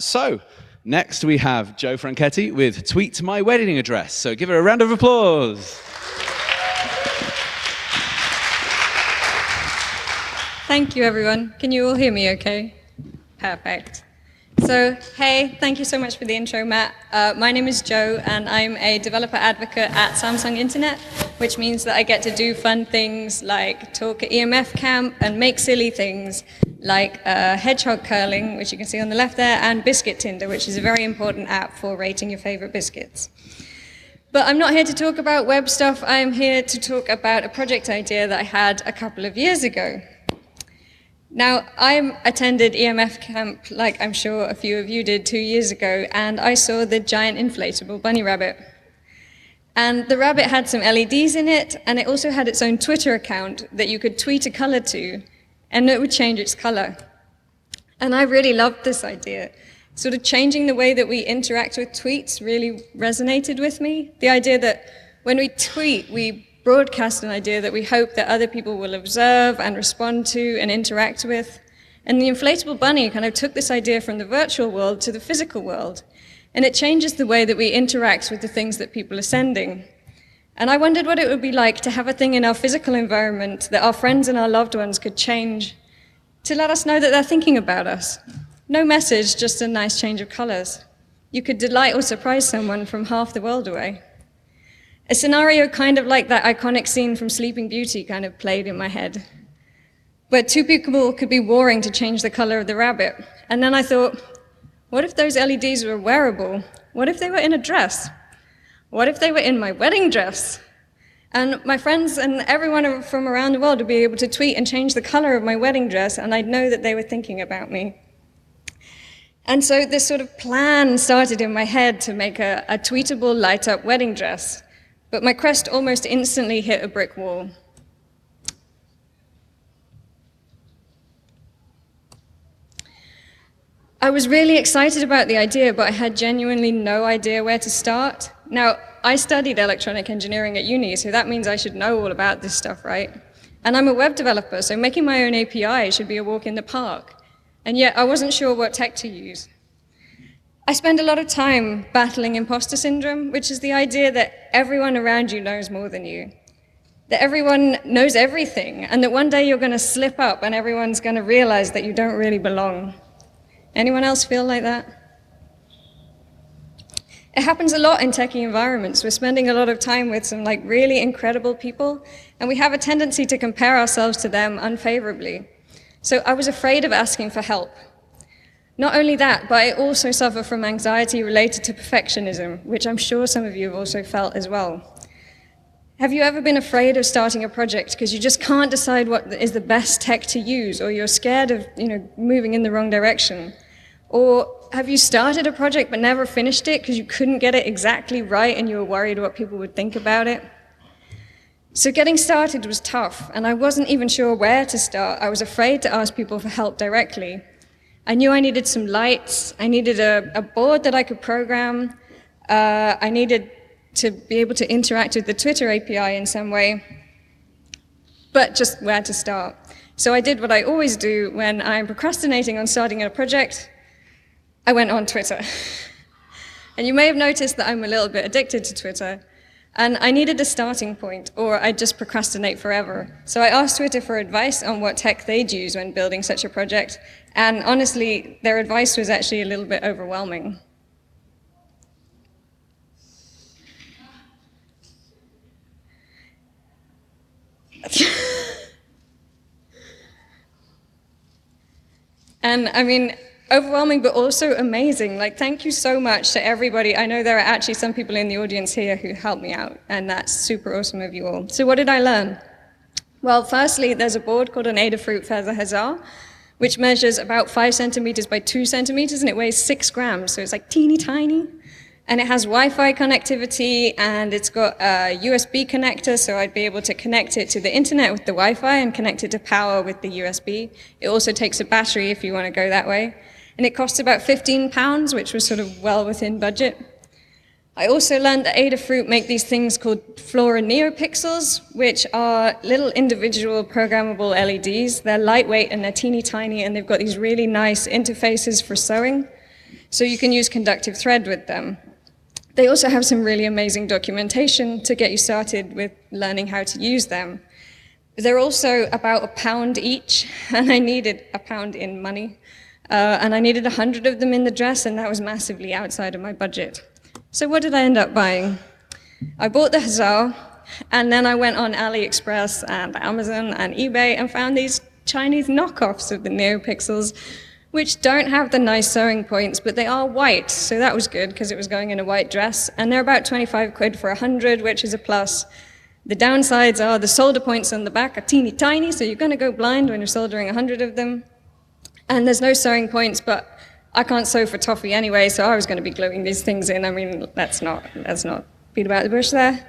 So, next we have Joe Franchetti with Tweet My Wedding Address. So give her a round of applause. Thank you, everyone. Can you all hear me okay? Perfect. So, hey, thank you so much for the intro, Matt. My name is Joe, and I'm a developer advocate at Samsung Internet, which means that I get to do fun things like talk at EMF camp and make silly things like hedgehog curling, which you can see on the left there, and Biscuit Tinder, which is a very important app for rating your favorite biscuits. But I'm not here to talk about web stuff. I'm here to talk about a project idea that I had a couple of years ago. Now, I attended EMF camp, like I'm sure a few of you did 2 years ago, and I saw the giant inflatable bunny rabbit. And the rabbit had some LEDs in it, and it also had its own Twitter account that you could tweet a color to, and it would change its color. And I really loved this idea. Sort of changing the way that we interact with tweets really resonated with me. The idea that when we tweet, we broadcast an idea that we hope that other people will observe and respond to and interact with. And the inflatable bunny kind of took this idea from the virtual world to the physical world. And it changes the way that we interact with the things that people are sending. And I wondered what it would be like to have a thing in our physical environment that our friends and our loved ones could change to let us know that they're thinking about us. No message, just a nice change of colors. You could delight or surprise someone from half the world away. A scenario kind of like that iconic scene from Sleeping Beauty kind of played in my head, where two people could be warring to change the color of the rabbit. And then I thought, what if those LEDs were wearable? What if they were in a dress? What if they were in my wedding dress? And my friends and everyone from around the world would be able to tweet and change the color of my wedding dress, and I'd know that they were thinking about me. And so this sort of plan started in my head to make a tweetable, light-up wedding dress. But my quest almost instantly hit a brick wall. I was really excited about the idea, but I had genuinely no idea where to start. Now, I studied electronic engineering at uni, so that means I should know all about this stuff, right? And I'm a web developer, so making my own API should be a walk in the park. And yet, I wasn't sure what tech to use. I spend a lot of time battling imposter syndrome, which is the idea that everyone around you knows more than you, that everyone knows everything, and that one day you're going to slip up and everyone's going to realize that you don't really belong. Anyone else feel like that? It happens a lot in techie environments. We're spending a lot of time with some really incredible people, and we have a tendency to compare ourselves to them unfavorably. So I was afraid of asking for help. Not only that, but I also suffer from anxiety related to perfectionism, which I'm sure some of you have also felt as well. Have you ever been afraid of starting a project because you just can't decide what is the best tech to use, or you're scared of moving in the wrong direction? Or have you started a project but never finished it because you couldn't get it exactly right and you were worried what people would think about it? So getting started was tough, and I wasn't even sure where to start. I was afraid to ask people for help directly. I knew I needed some lights, I needed a board that I could program, I needed to be able to interact with the Twitter API in some way, but just where to start. So I did what I always do when I'm procrastinating on starting a project. I went on Twitter. And you may have noticed that I'm a little bit addicted to Twitter, and I needed a starting point, or I'd just procrastinate forever. So I asked Twitter for advice on what tech they'd use when building such a project, and honestly, their advice was actually a little bit overwhelming. And I mean, overwhelming, but also amazing. Thank you so much to everybody. I know there are actually some people in the audience here who helped me out, and that's super awesome of you all. So what did I learn? Well, firstly, there's a board called an Adafruit Feather Huzzah, which measures about 5 centimeters by 2 centimeters, and it weighs 6 grams, so it's teeny tiny. And it has Wi-Fi connectivity, and it's got a USB connector, so I'd be able to connect it to the internet with the Wi-Fi and connect it to power with the USB. It also takes a battery if you want to go that way. And it costs about £15, which was sort of well within budget. I also learned that Adafruit make these things called Flora NeoPixels, which are little individual programmable LEDs. They're lightweight and they're teeny tiny, and they've got these really nice interfaces for sewing. So you can use conductive thread with them. They also have some really amazing documentation to get you started with learning how to use them. They're also about £1 each, and I needed £1 in money. And I needed 100 of them in the dress, and that was massively outside of my budget. So what did I end up buying? I bought the Hazal, and then I went on AliExpress and Amazon and eBay and found these Chinese knockoffs of the NeoPixels, which don't have the nice sewing points, but they are white, so that was good because it was going in a white dress. And they're about 25 quid for 100, which is a plus. The downsides are the solder points on the back are teeny tiny, so you're going to go blind when you're soldering 100 of them. And there's no sewing points, but I can't sew for toffee anyway, so I was going to be gluing these things in. I mean, let's not beat about the bush there.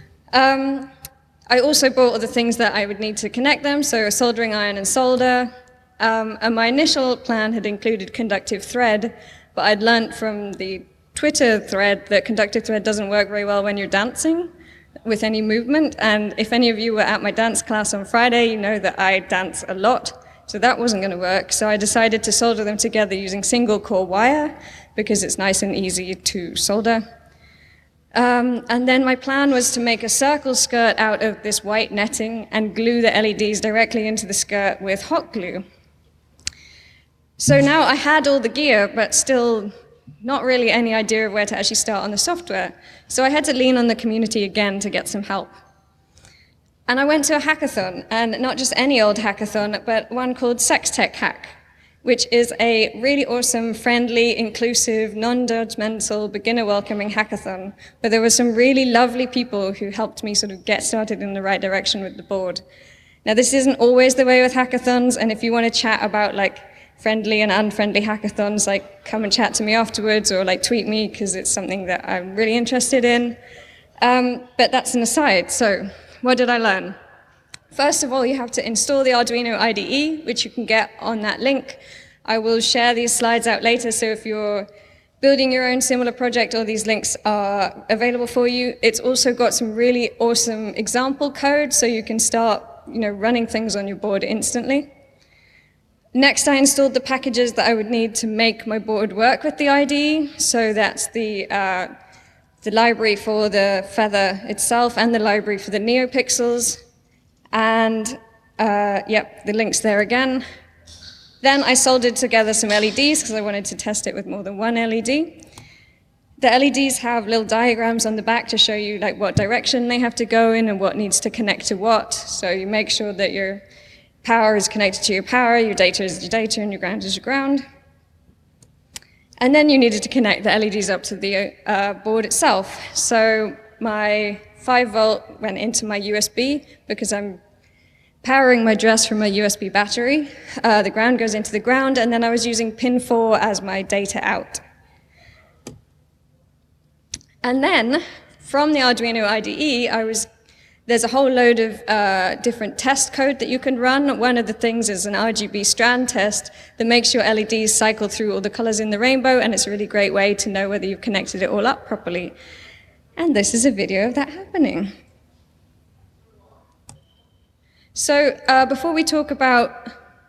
I also bought all the things that I would need to connect them, so a soldering iron and solder. And my initial plan had included conductive thread, but I'd learned from the Twitter thread that conductive thread doesn't work very well when you're dancing with any movement. And if any of you were at my dance class on Friday, you know that I dance a lot. So that wasn't going to work. So I decided to solder them together using single core wire because it's nice and easy to solder. And then my plan was to make a circle skirt out of this white netting and glue the LEDs directly into the skirt with hot glue. So now I had all the gear, but still not really any idea of where to actually start on the software. So I had to lean on the community again to get some help. And I went to a hackathon, and not just any old hackathon, but one called SexTech Hack, which is a really awesome, friendly, inclusive, non-judgmental, beginner-welcoming hackathon, where there were some really lovely people who helped me sort of get started in the right direction with the board. Now, this isn't always the way with hackathons, and if you want to chat about friendly and unfriendly hackathons, come and chat to me afterwards or tweet me because it's something that I'm really interested in. But that's an aside. So what did I learn? First of all, you have to install the Arduino IDE, which you can get on that link. I will share these slides out later, so if you're building your own similar project, all these links are available for you. It's also got some really awesome example code, so you can start running things on your board instantly. Next, I installed the packages that I would need to make my board work with the IDE. So that's the library for the feather itself and the library for the NeoPixels. And the link's there again. Then I soldered together some LEDs because I wanted to test it with more than one LED. The LEDs have little diagrams on the back to show you what direction they have to go in and what needs to connect to what. So you make sure that your power is connected to your power, your data is your data, and your ground is your ground. And then you needed to connect the LEDs up to the board itself. So my 5-volt went into my USB because I'm powering my dress from a USB battery. The ground goes into the ground, and then I was using pin 4 as my data out. And then from the Arduino IDE, there's a whole load of different test code that you can run. One of the things is an RGB strand test that makes your LEDs cycle through all the colors in the rainbow, and it's a really great way to know whether you've connected it all up properly. And this is a video of that happening. So before we talk about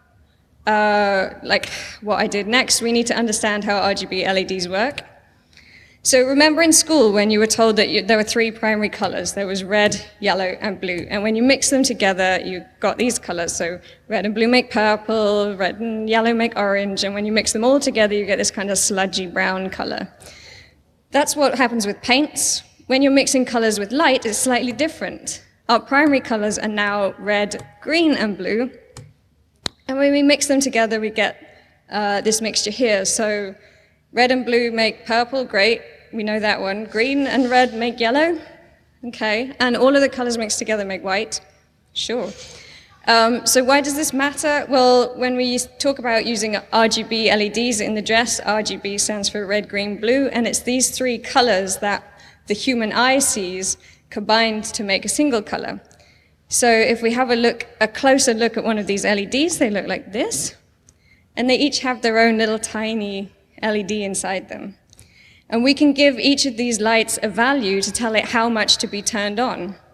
what I did next, we need to understand how RGB LEDs work. So remember in school when you were told that there were 3 primary colors. There was red, yellow, and blue. And when you mix them together, you got these colors. So red and blue make purple, red and yellow make orange. And when you mix them all together, you get this kind of sludgy brown color. That's what happens with paints. When you're mixing colors with light, it's slightly different. Our primary colors are now red, green, and blue. And when we mix them together, we get this mixture here. So red and blue make purple, great, we know that one. Green and red make yellow, okay. And all of the colors mixed together make white, sure. So why does this matter? Well, when we talk about using RGB LEDs in the dress, RGB stands for red, green, blue, and it's these 3 colors that the human eye sees combined to make a single color. So if we have a closer look at one of these LEDs, they look like this, and they each have their own little tiny LED inside them. And we can give each of these lights a value to tell it how much to be turned on.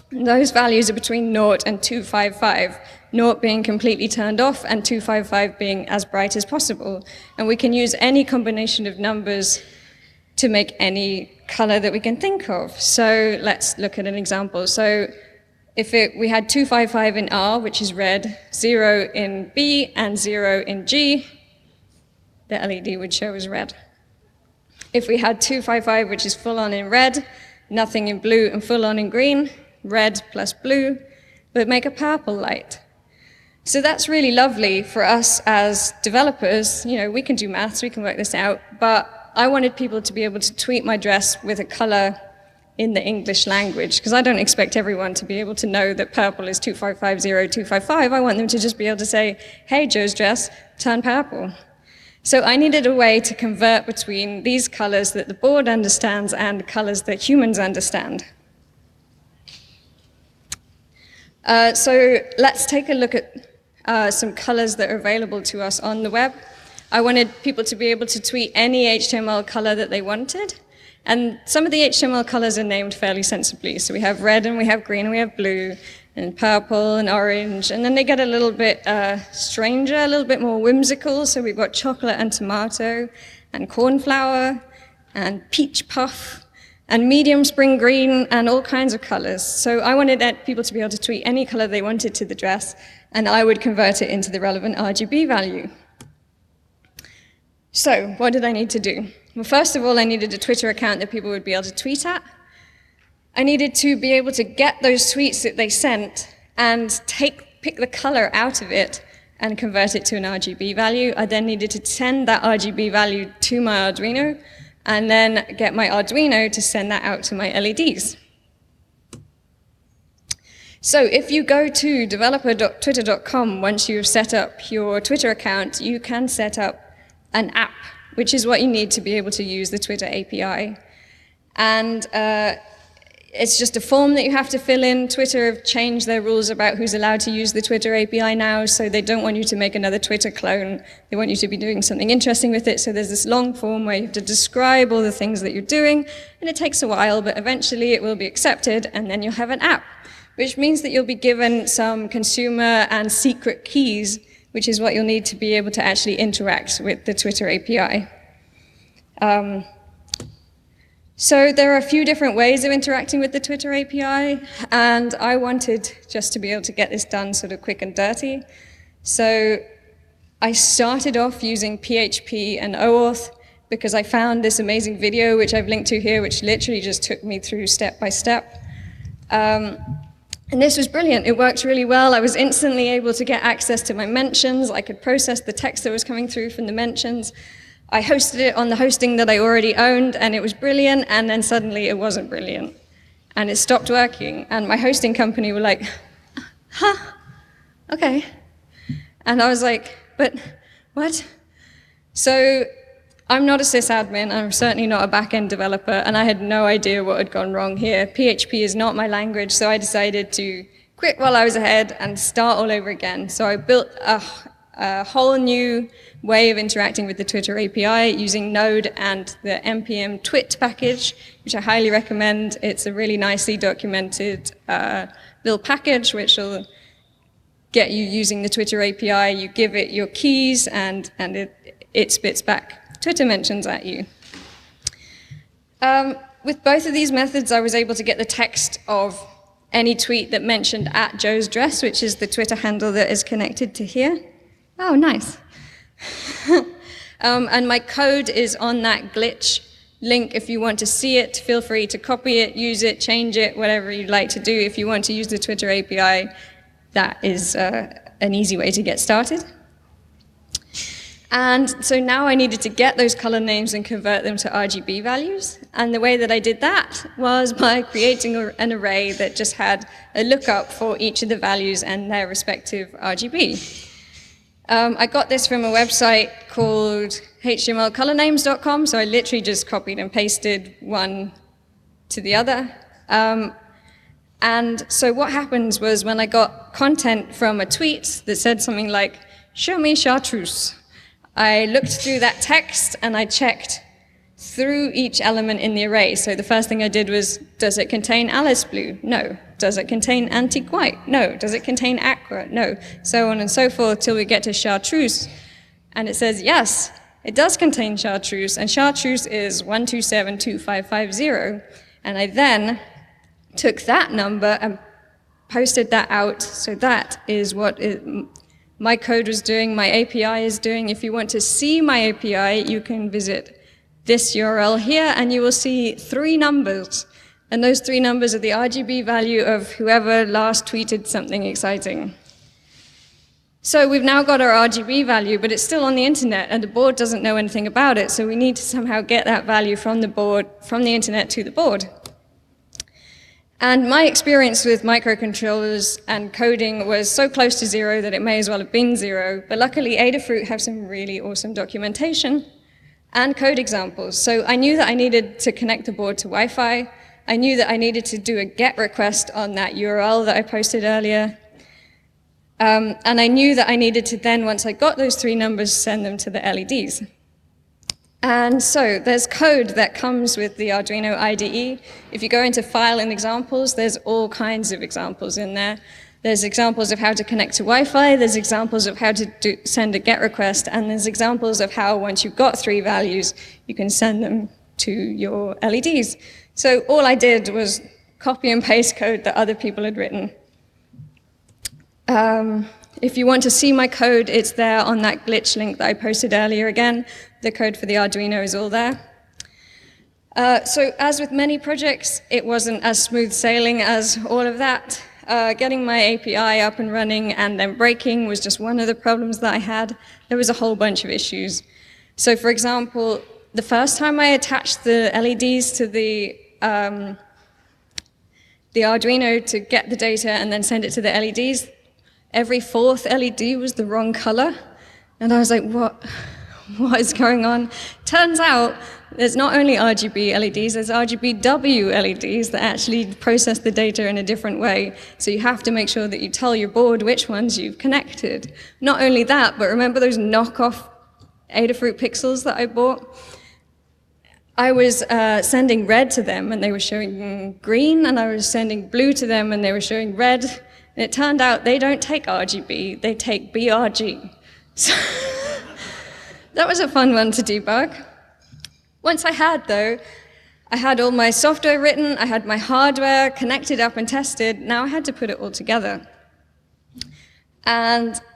Those values are between 0 and 255, 0 being completely turned off and 255 being as bright as possible. And we can use any combination of numbers to make any color that we can think of. So let's look at an example. So if we had 255 in R, which is red, 0 in B, and 0 in G, the LED would show as red. If we had 255, which is full on in red, nothing in blue, and full on in green, red plus blue, would make a purple light. So that's really lovely for us as developers. You know, we can do maths, we can work this out, but I wanted people to be able to tweet my dress with a color in the English language, because I don't expect everyone to be able to know that purple is 2550255. I want them to just be able to say, hey, Joe's dress, turn purple. So I needed a way to convert between these colors that the board understands and colors that humans understand. So let's take a look at some colors that are available to us on the web. I wanted people to be able to tweet any HTML color that they wanted. And some of the HTML colors are named fairly sensibly. So we have red and we have green and we have blue and purple and orange. And then they get a little bit stranger, a little bit more whimsical. So we've got chocolate and tomato and cornflower and peach puff and medium spring green and all kinds of colors. So I wanted people to be able to tweet any color they wanted to the dress, and I would convert it into the relevant RGB value. So what did I need to do? Well, first of all, I needed a Twitter account that people would be able to tweet at. I needed to be able to get those tweets that they sent and pick the color out of it and convert it to an RGB value. I then needed to send that RGB value to my Arduino and then get my Arduino to send that out to my LEDs. So if you go to developer.twitter.com, once you've set up your Twitter account, you can set up an app, which is what you need to be able to use the Twitter API. And it's just a form that you have to fill in. Twitter have changed their rules about who's allowed to use the Twitter API now, so they don't want you to make another Twitter clone. They want you to be doing something interesting with it, so there's this long form where you have to describe all the things that you're doing, and it takes a while, but eventually it will be accepted, and then you'll have an app, which means that you'll be given some consumer and secret keys, which is what you'll need to be able to actually interact with the Twitter API. So there are a few different ways of interacting with the Twitter API, and I wanted just to be able to get this done sort of quick and dirty. So I started off using PHP and OAuth because I found this amazing video, which I've linked to here, which literally just took me through step by step. And this was brilliant. It worked really well. I was instantly able to get access to my mentions. I could process the text that was coming through from the mentions. I hosted it on the hosting that I already owned, and it was brilliant, and then suddenly it wasn't brilliant. And it stopped working, and my hosting company were like, huh, okay. And I was like, but what? So I'm not a sysadmin, I'm certainly not a back-end developer, and I had no idea what had gone wrong here. PHP is not my language, so I decided to quit while I was ahead and start all over again. So I built a whole new way of interacting with the Twitter API using Node and the npm twit package, which I highly recommend. It's a really nicely documented little package which will get you using the Twitter API. You give it your keys, and it spits back Twitter mentions at you. With both of these methods, I was able to get the text of any tweet that mentioned at Joe's Dress, which is the Twitter handle that is connected to here. Oh, nice. And my code is on that glitch link. If you want to see it, feel free to copy it, use it, change it, whatever you'd like to do. If you want to use the Twitter API, that is an easy way to get started. And so now I needed to get those color names and convert them to RGB values. And the way that I did that was by creating an array that just had a lookup for each of the values and their respective RGB. I got this from a website called htmlcolornames.com, so I literally just copied and pasted one to the other. And so what happened was when I got content from a tweet that said something like, show me chartreuse, I looked through that text and I checked, through each element in the array. So the first thing I did was, does it contain Alice blue? No. Does it contain antique white? No. Does it contain aqua? No. So on and so forth till we get to chartreuse. And it says, yes, it does contain chartreuse, and chartreuse is 1272550. And I then took that number and posted that out. So that is what my code was doing, my API is doing. If you want to see my API, you can visit this URL here, and you will see 3 numbers. And those 3 numbers are the RGB value of whoever last tweeted something exciting. So we've now got our RGB value, but it's still on the internet, and the board doesn't know anything about it, so we need to somehow get that value from the board, from the internet to the board. And my experience with microcontrollers and coding was so close to 0 that it may as well have been 0, but luckily Adafruit have some really awesome documentation and code examples. So I knew that I needed to connect the board to Wi-Fi. I knew that I needed to do a GET request on that URL that I posted earlier. And I knew that I needed to then, once I got those 3 numbers, send them to the LEDs. And so there's code that comes with the Arduino IDE. If you go into File and Examples, there's all kinds of examples in there. There's examples of how to connect to Wi-Fi, there's examples of how to send a GET request, and there's examples of how, once you've got 3 values, you can send them to your LEDs. So all I did was copy and paste code that other people had written. If you want to see my code, it's there on that glitch link that I posted earlier again. The code for the Arduino is all there. So as with many projects, it wasn't as smooth sailing as all of that. Getting my API up and running and then breaking was just one of the problems that I had. There was a whole bunch of issues. So for example, the first time I attached the LEDs to the Arduino to get the data and then send it to the LEDs, every 4th LED was the wrong color. And I was like, what is going on? Turns out there's not only RGB LEDs, there's RGBW LEDs that actually process the data in a different way. So you have to make sure that you tell your board which ones you've connected. Not only that, but remember those knockoff Adafruit pixels that I bought? I was sending red to them and they were showing green, and I was sending blue to them and they were showing red. And it turned out they don't take RGB, they take BRG. So that was a fun one to debug. Once I had all my software written, I had my hardware connected up and tested. Now I had to put it all together. And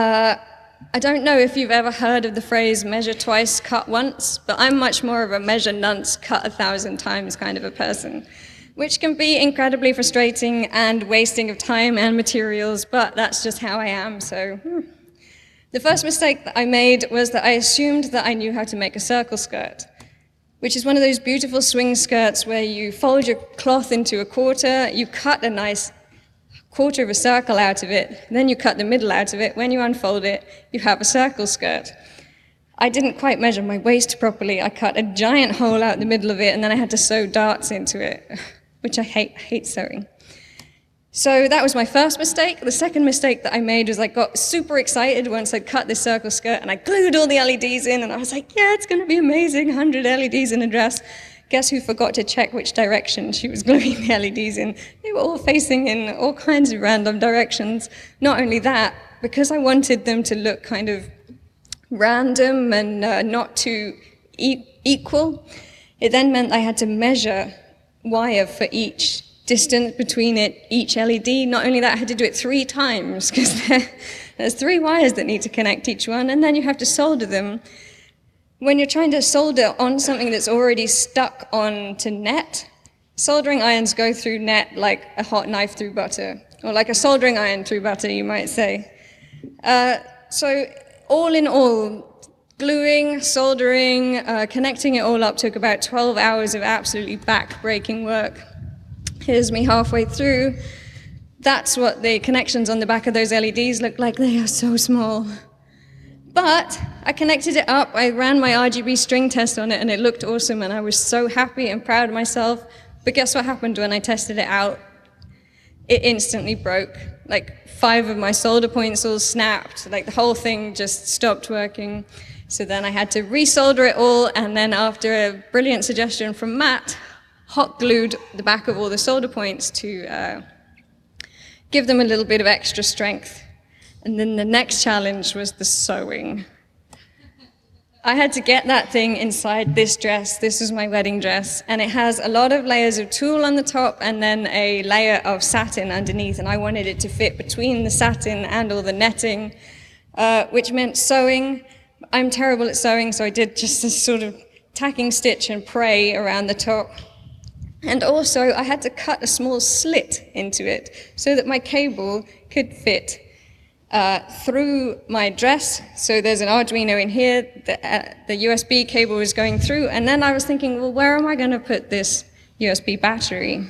I don't know if you've ever heard of the phrase measure twice, cut once, but I'm much more of a measure once, cut 1,000 times kind of a person, which can be incredibly frustrating and wasting of time and materials, but that's just how I am, so. The first mistake that I made was that I assumed that I knew how to make a circle skirt, which is one of those beautiful swing skirts where you fold your cloth into a quarter, you cut a nice quarter of a circle out of it, then you cut the middle out of it. When you unfold it, you have a circle skirt. I didn't quite measure my waist properly. I cut a giant hole out the middle of it, and then I had to sew darts into it, which I hate sewing. So that was my first mistake. The second mistake that I made was I got super excited once I'd cut this circle skirt, and I glued all the LEDs in, and I was like, yeah, it's going to be amazing, 100 LEDs in a dress. Guess who forgot to check which direction she was gluing the LEDs in? They were all facing in all kinds of random directions. Not only that, because I wanted them to look kind of random and not too equal, it then meant I had to measure wire for each distance between each LED. Not only that, I had to do it 3 times, because there's 3 wires that need to connect each one, and then you have to solder them. When you're trying to solder on something that's already stuck onto net, soldering irons go through net like a hot knife through butter, or like a soldering iron through butter, you might say. So all in all, gluing, soldering, connecting it all up took about 12 hours of absolutely back-breaking work. Here's me halfway through. That's what the connections on the back of those LEDs look like. They are so small. But I connected it up, I ran my RGB string test on it, and it looked awesome, and I was so happy and proud of myself. But guess what happened when I tested it out? It instantly broke. Like 5 of my solder points all snapped, like the whole thing just stopped working. So then I had to resolder it all, and then after a brilliant suggestion from Matt, hot glued the back of all the solder points to give them a little bit of extra strength. And then the next challenge was the sewing. I had to get that thing inside this dress. This is my wedding dress, and it has a lot of layers of tulle on the top and then a layer of satin underneath, and I wanted it to fit between the satin and all the netting, which meant sewing. I'm terrible at sewing, so I did just this sort of tacking stitch and pray around the top. And also, I had to cut a small slit into it so that my cable could fit through my dress. So there's an Arduino in here, the USB cable was going through, and then I was thinking, well, where am I going to put this USB battery?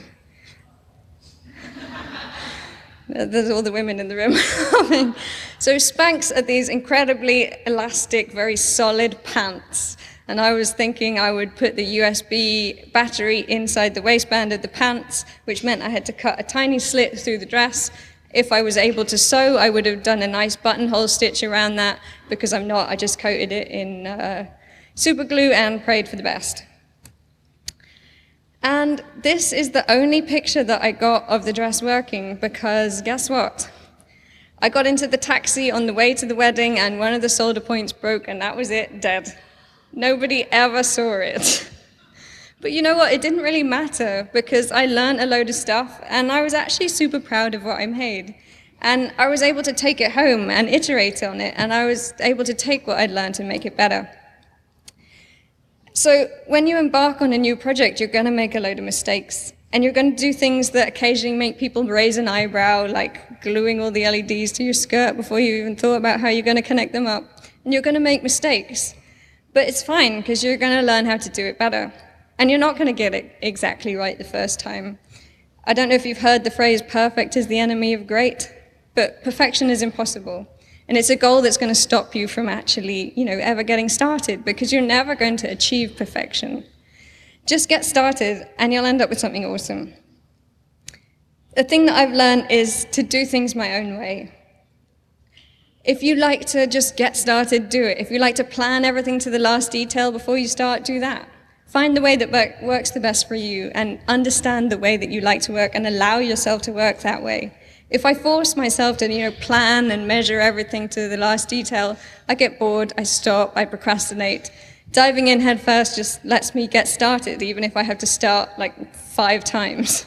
There's all the women in the room. So Spanx are these incredibly elastic, very solid pants. And I was thinking I would put the USB battery inside the waistband of the pants, which meant I had to cut a tiny slit through the dress. If I was able to sew, I would have done a nice buttonhole stitch around that. Because I'm not, I just coated it in super glue and prayed for the best. And this is the only picture that I got of the dress working, because guess what? I got into the taxi on the way to the wedding, and one of the solder points broke, and that was it, dead. Nobody ever saw it. But you know what? It didn't really matter, because I learned a load of stuff, and I was actually super proud of what I made. And I was able to take it home and iterate on it, and I was able to take what I'd learned and make it better. So when you embark on a new project, you're going to make a load of mistakes. And you're going to do things that occasionally make people raise an eyebrow, like gluing all the LEDs to your skirt before you even thought about how you're going to connect them up. And you're going to make mistakes. But it's fine, because you're going to learn how to do it better. And you're not going to get it exactly right the first time. I don't know if you've heard the phrase, perfect is the enemy of great, but perfection is impossible. And it's a goal that's going to stop you from actually, ever getting started, because you're never going to achieve perfection. Just get started, and you'll end up with something awesome. The thing that I've learned is to do things my own way. If you like to just get started, do it. If you like to plan everything to the last detail before you start, do that. Find the way that works the best for you, and understand the way that you like to work, and allow yourself to work that way. If I force myself to, plan and measure everything to the last detail, I get bored, I stop, I procrastinate. Diving in head first just lets me get started, even if I have to start like 5 times.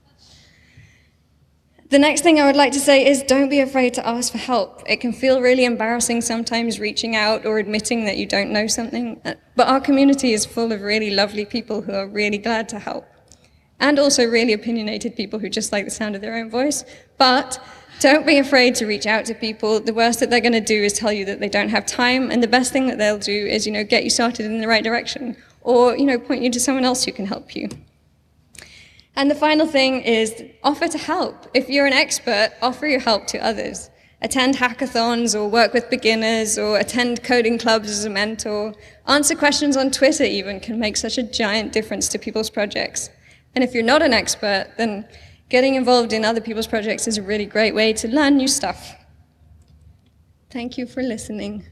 The next thing I would like to say is don't be afraid to ask for help. It can feel really embarrassing sometimes reaching out or admitting that you don't know something, but our community is full of really lovely people who are really glad to help. And also really opinionated people who just like the sound of their own voice. But don't be afraid to reach out to people. The worst that they're going to do is tell you that they don't have time, and the best thing that they'll do is, get you started in the right direction, or, point you to someone else who can help you. And the final thing is offer to help. If you're an expert, offer your help to others. Attend hackathons, or work with beginners, or attend coding clubs as a mentor. Answer questions on Twitter even can make such a giant difference to people's projects. And if you're not an expert, then getting involved in other people's projects is a really great way to learn new stuff. Thank you for listening.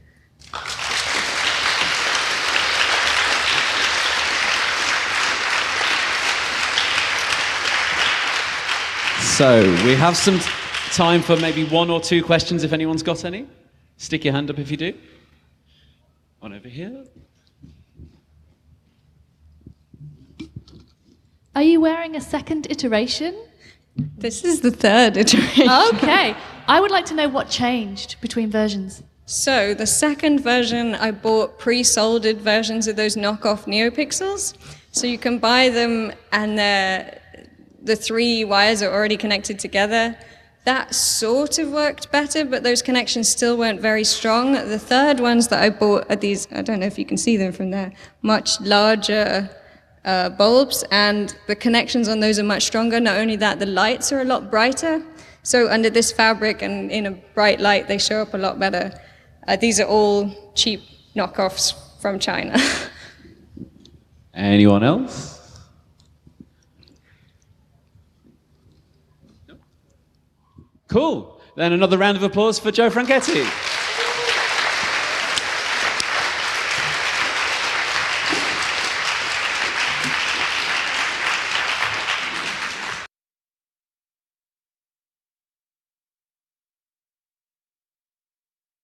So we have some time for maybe 1 or 2 questions if anyone's got any. Stick your hand up if you do. One over here. Are you wearing a second iteration? This is the 3rd iteration. Okay. I would like to know what changed between versions. So the 2nd version, I bought pre-soldered versions of those knockoff NeoPixels. So you can buy them, and the 3 wires are already connected together. That sort of worked better, but those connections still weren't very strong. The 3rd ones that I bought are these, I don't know if you can see them from there, much larger bulbs, and the connections on those are much stronger. Not only that, the lights are a lot brighter. So under this fabric and in a bright light, they show up a lot better. These are all cheap knockoffs from China. Anyone else? No? Cool. Then another round of applause for Joe Franchetti.